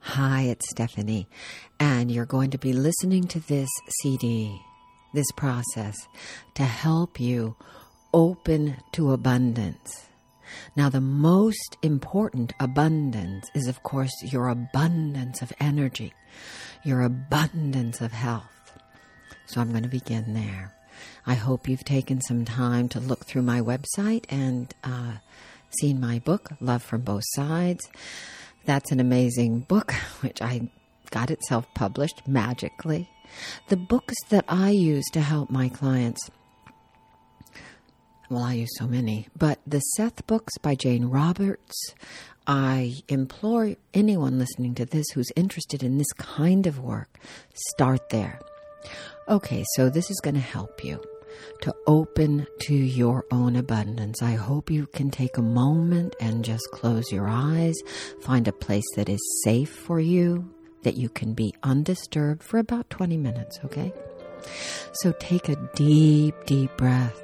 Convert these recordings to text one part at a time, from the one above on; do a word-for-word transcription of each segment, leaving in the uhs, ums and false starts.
Hi, it's Stephanie, and you're going to be listening to this C D, this process, to help you open to abundance. Now, the most important abundance is, of course, your abundance of energy, your abundance of health. So I'm going to begin there. I hope you've taken some time to look through my website and uh, seen my book, Love from Both Sides. That's an amazing book, which I got it self-published magically. The books that I use to help my clients, well, I use so many, but the Seth books by Jane Roberts, I implore anyone listening to this who's interested in this kind of work, start there. Okay, so this is going to help you to open to your own abundance. I hope you can take a moment and just close your eyes, find a place that is safe for you, that you can be undisturbed for about twenty minutes, okay? So take a deep, deep breath.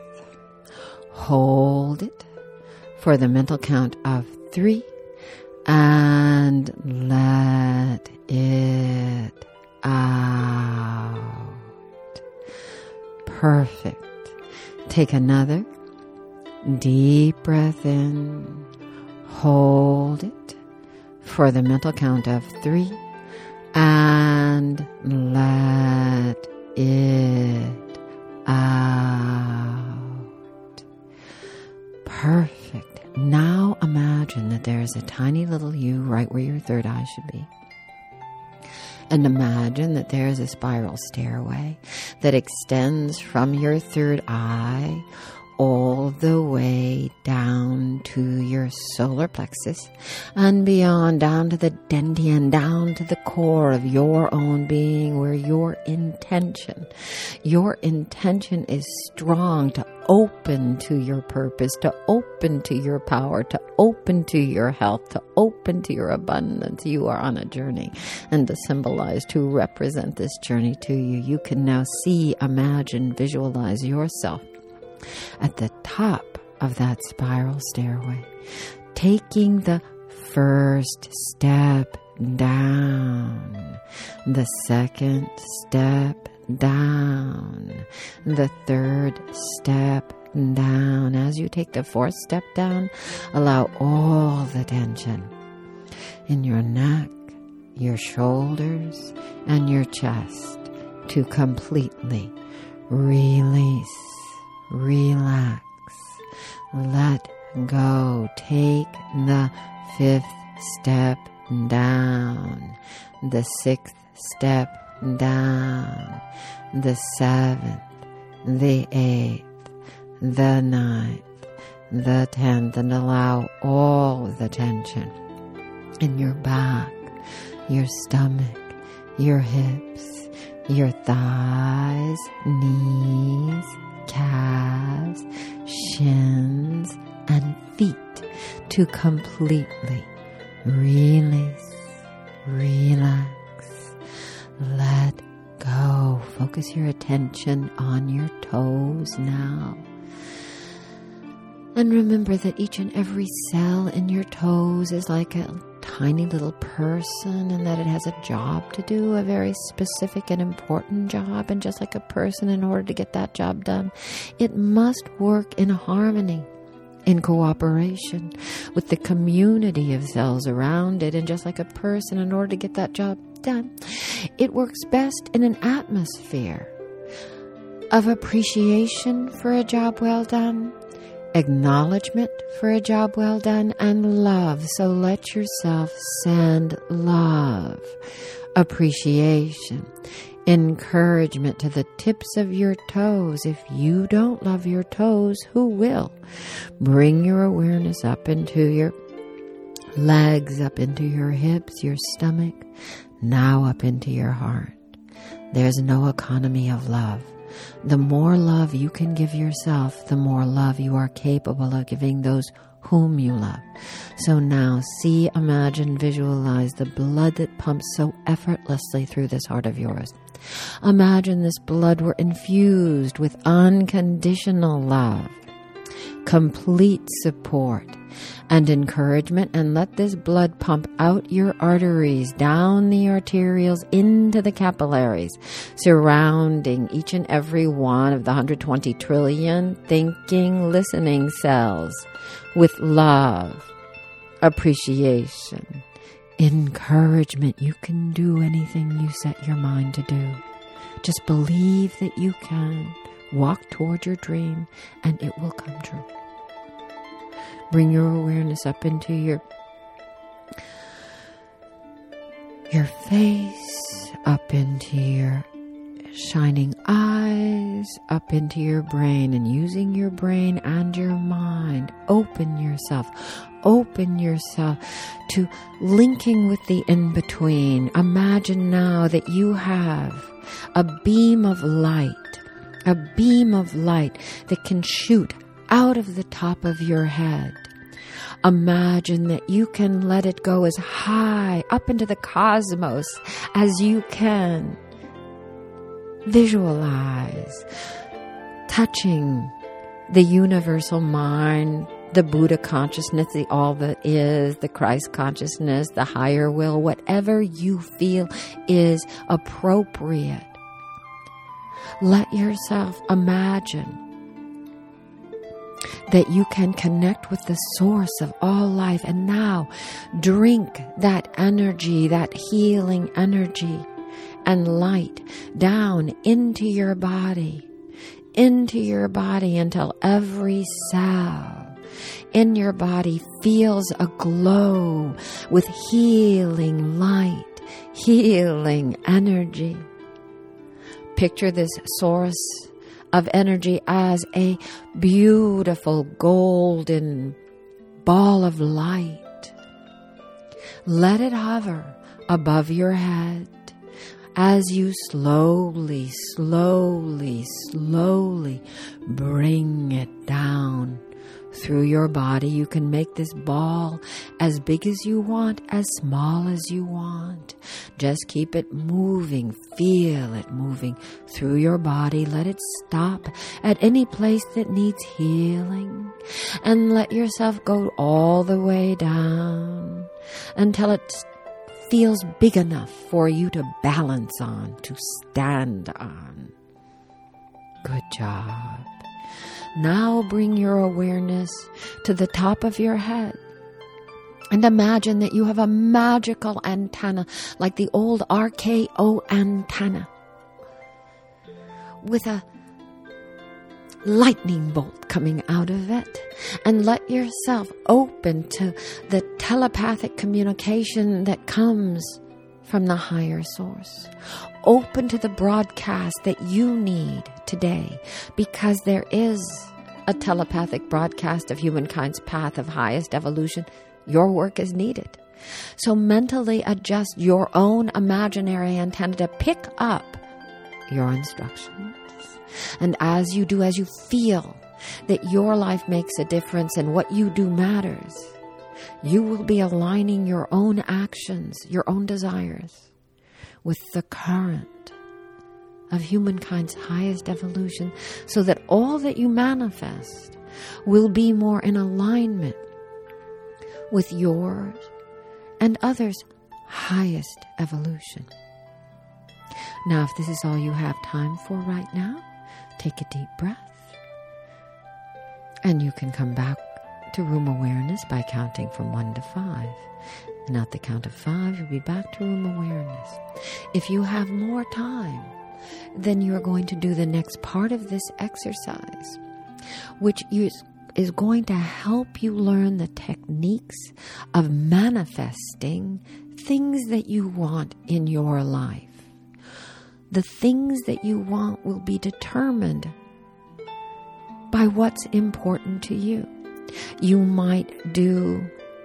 Hold it for the mental count of three and let it out. Perfect. Take another deep breath in. Hold it for the mental count of three and let it out. Perfect. Now imagine that there is a tiny little you right where your third eye should be. And imagine that there is a spiral stairway that extends from your third eye all the way down to your solar plexus and beyond, down to the dantian, down to the core of your own being, where your intention, your intention is strong to open to your purpose, to open to your power, to open to your health, to open to your abundance. You are on a journey, and to symbolize, to represent this journey to you, you can now see, imagine, visualize yourself at the top of that spiral stairway, taking the first step down, the second step down, the third step down. As you take the fourth step down, allow all the tension in your neck, your shoulders, and your chest to completely release. Relax. Let go. Take the fifth step down, the sixth step down, the seventh, the eighth, the ninth, the tenth, and allow all the tension in your back, your stomach, your hips, your thighs, knees, calves, shins, and feet to completely release, relax, let go. Focus your attention on your toes now. And remember that each and every cell in your toes is like a tiny little person, and that it has a job to do, a very specific and important job. And just like a person, in order to get that job done, it must work in harmony, in cooperation with the community of cells around it. And just like a person, in order to get that job done, it works best in an atmosphere of appreciation for a job well done, acknowledgement for a job well done, and love. So let yourself send love, appreciation, encouragement to the tips of your toes. If you don't love your toes, who will? Bring your awareness up into your legs, up into your hips, your stomach, now up into your heart. There's no economy of love. The more love you can give yourself, the more love you are capable of giving those whom you love. So now see, imagine, visualize the blood that pumps so effortlessly through this heart of yours. Imagine this blood were infused with unconditional love, complete support, and encouragement, and let this blood pump out your arteries, down the arterioles, into the capillaries, surrounding each and every one of the one hundred twenty trillion thinking, listening cells with love, appreciation, encouragement. You can do anything you set your mind to do. Just believe that you can. Walk toward your dream and it will come true. Bring your awareness up into your your face, up into your shining eyes, up into your brain, and using your brain and your mind, open yourself, open yourself to linking with the in-between. Imagine now that you have a beam of light, a beam of light that can shoot out of the top of your head. Imagine that you can let it go as high up into the cosmos as you can. Visualize touching the universal mind, the Buddha consciousness, the all that is, the Christ consciousness, the higher will, whatever you feel is appropriate. Let yourself imagine that you can connect with the source of all life, and now drink that energy, that healing energy and light down into your body, into your body until every cell in your body feels a glow with healing light, healing energy. Picture this source of energy as a beautiful golden ball of light. Let it hover above your head as you slowly, slowly, slowly bring it down through your body. You can make this ball as big as you want, as small as you want. Just keep it moving. Feel it moving through your body. Let it stop at any place that needs healing. And let yourself go all the way down until it feels big enough for you to balance on, to stand on. Good job. Now bring your awareness to the top of your head and imagine that you have a magical antenna like the old R K O antenna with a lightning bolt coming out of it, and let yourself open to the telepathic communication that comes from the higher source. Open to the broadcast that you need today, because there is a telepathic broadcast of humankind's path of highest evolution. Your work is needed. So mentally adjust your own imaginary antenna to pick up your instructions. And as you do, as you feel that your life makes a difference and what you do matters, you will be aligning your own actions, your own desires, with the current of humankind's highest evolution, so that all that you manifest will be more in alignment with yours and others' highest evolution. Now, if this is all you have time for right now, take a deep breath. And you can come back to room awareness by counting from one to five. And at the count of five, you'll be back to room awareness. If you have more time, then you're going to do the next part of this exercise, which is, is going to help you learn the techniques of manifesting things that you want in your life. The things that you want will be determined by what's important to you. You might do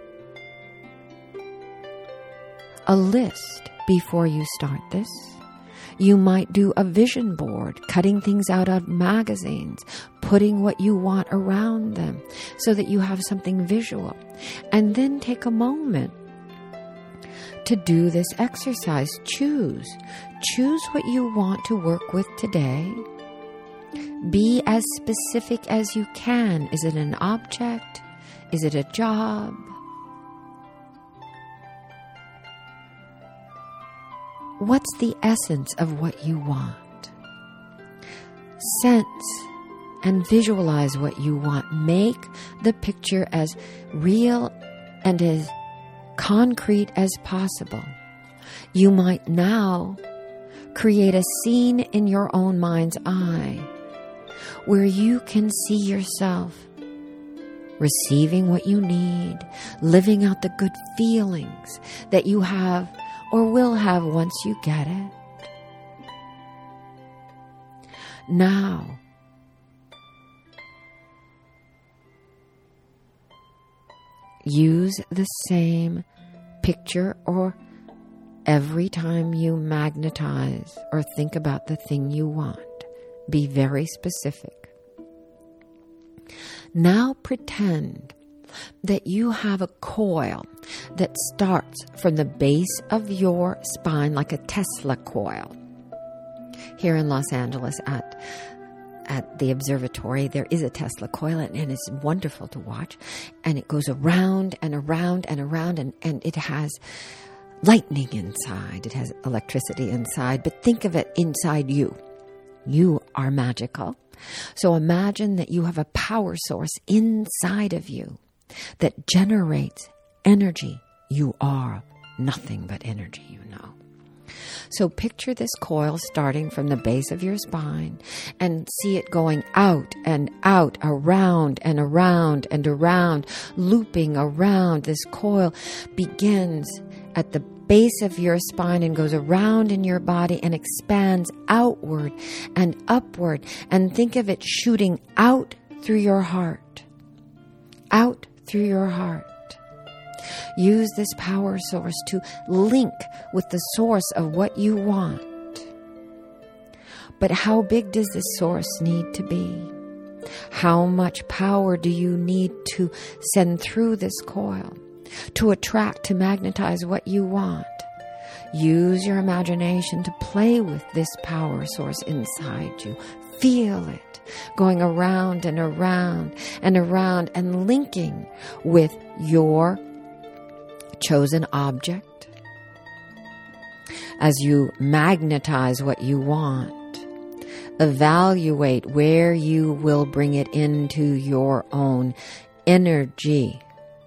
a list before you start this. You might do a vision board, cutting things out of magazines, putting what you want around them so that you have something visual. And then take a moment to do this exercise. Choose. Choose what you want to work with today. Be as specific as you can. Is it an object? Is it a job? What's the essence of what you want? Sense and visualize what you want. Make the picture as real and as concrete as possible. You might now create a scene in your own mind's eye where you can see yourself receiving what you need, living out the good feelings that you have or will have once you get it. Now, use the same picture or every time you magnetize or think about the thing you want. Be very specific. Now pretend that you have a coil that starts from the base of your spine like a Tesla coil. Here in Los Angeles at at the observatory, there is a Tesla coil, and, and it's wonderful to watch. And it goes around and around and around, and, and it has lightning inside. It has electricity inside, but think of it inside you. You are magical. So imagine that you have a power source inside of you that generates energy. You are nothing but energy, you know. So picture this coil starting from the base of your spine and see it going out and out, around and around and around, looping around. This coil begins at the base of your spine and goes around in your body and expands outward and upward. And think of it shooting out through your heart, out through your heart. Use this power source to link with the source of what you want. But how big does this source need to be? How much power do you need to send through this coil to attract, to magnetize what you want? Use your imagination to play with this power source inside you. Feel it going around and around and around and linking with your chosen object. As you magnetize what you want, evaluate where you will bring it into your own energy.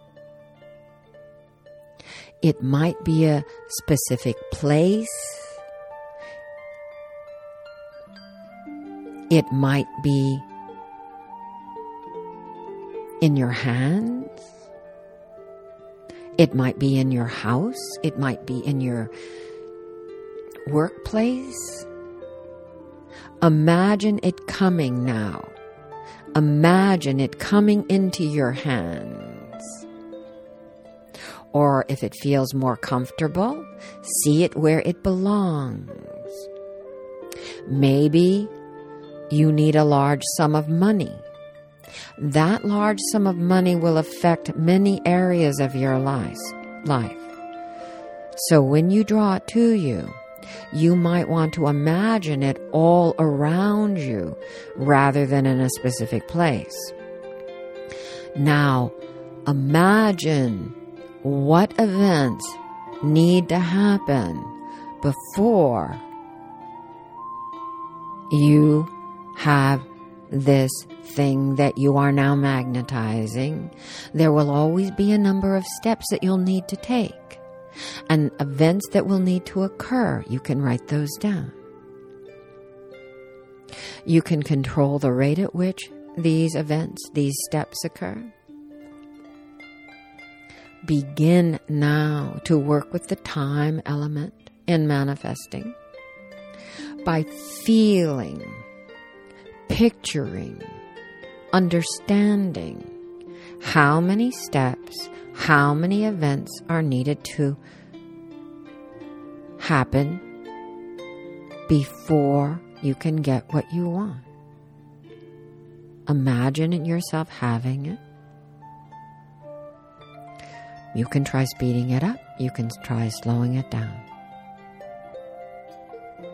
It might be a specific place. It might be in your hands. It might be in your house. It might be in your workplace. Imagine it coming now. Imagine it coming into your hands. Or if it feels more comfortable, see it where it belongs. Maybe you need a large sum of money. That large sum of money will affect many areas of your life. So when you draw it to you, you might want to imagine it all around you rather than in a specific place. Now, imagine what events need to happen before you have this thing that you are now magnetizing. There will always be a number of steps that you'll need to take and events that will need to occur. You can write those down. You can control the rate at which these events, these steps occur. Begin now to work with the time element in manifesting by feeling, picturing, understanding how many steps, how many events are needed to happen before you can get what you want. Imagine yourself having it. You can try speeding it up. You can try slowing it down.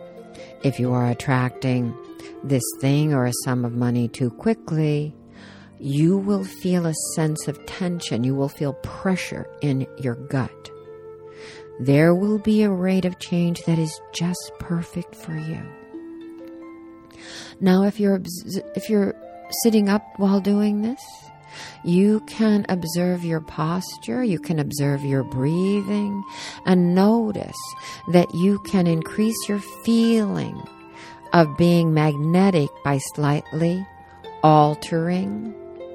If you are attracting this thing or a sum of money too quickly, you will feel a sense of tension. You will feel pressure in your gut. There will be a rate of change that is just perfect for you. Now, if you're if you're sitting up while doing this, you can observe your posture, you can observe your breathing, and notice that you can increase your feeling of being magnetic by slightly altering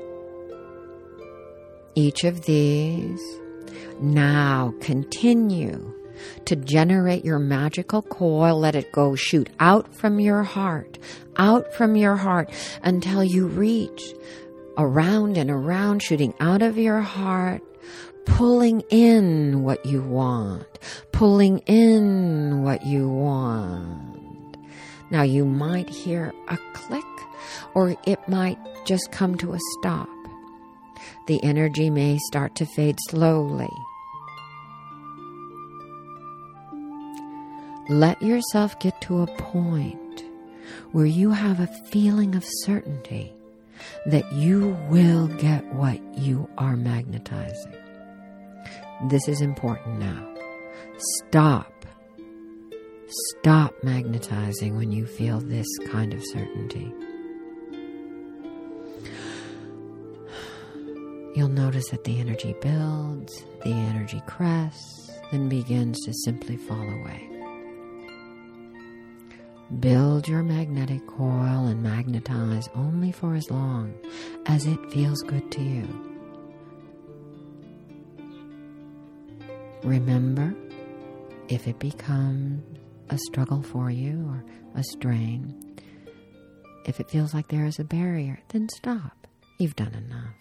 each of these. Now continue to generate your magical coil. Let it go, shoot out from your heart, out from your heart until you reach around and around, shooting out of your heart, pulling in what you want, pulling in what you want. Now you might hear a click, or it might just come to a stop. The energy may start to fade slowly. Let yourself get to a point where you have a feeling of certainty that you will get what you are magnetizing. This is important now. Stop. Stop magnetizing when you feel this kind of certainty. You'll notice that the energy builds, the energy crests, and begins to simply fall away. Build your magnetic coil and magnetize only for as long as it feels good to you. Remember, if it becomes a struggle for you or a strain, if it feels like there is a barrier, then stop. You've done enough.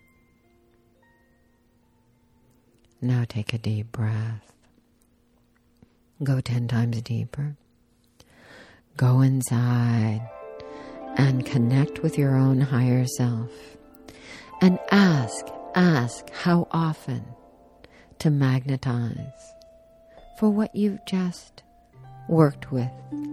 Now take a deep breath. Go ten times deeper. Go inside and connect with your own higher self. And ask, ask how often to magnetize for what you've just worked with.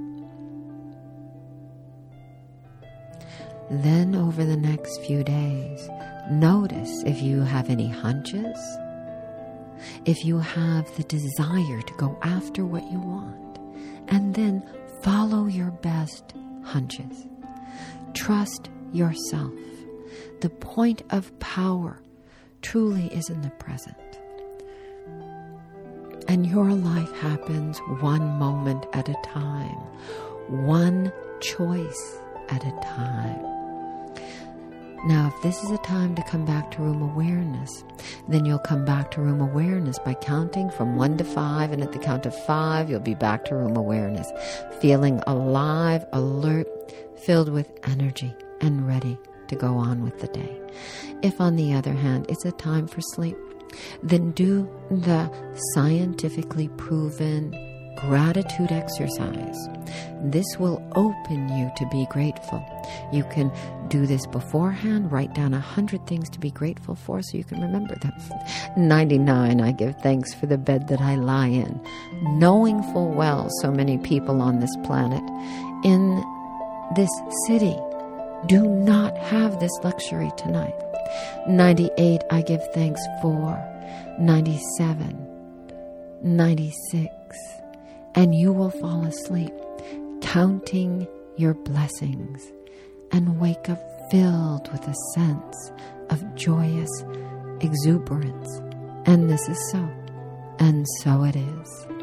Then over the next few days, notice if you have any hunches, if you have the desire to go after what you want, and then follow your best hunches. Trust yourself. The point of power truly is in the present. And your life happens one moment at a time, one choice at a time. Now, if this is a time to come back to room awareness, then you'll come back to room awareness by counting from one to five, and at the count of five, you'll be back to room awareness, feeling alive, alert, filled with energy, and ready to go on with the day. If, on the other hand, it's a time for sleep, then do the scientifically proven gratitude exercise. This will open you to be grateful. You can do this beforehand. Write down a hundred things to be grateful for so you can remember them. ninety-nine, I give thanks for the bed that I lie in, knowing full well so many people on this planet, in this city, do not have this luxury tonight. ninety-eight, I give thanks for. ninety-seven, ninety-six, and you will fall asleep counting your blessings and wake up filled with a sense of joyous exuberance. And this is so, and so it is.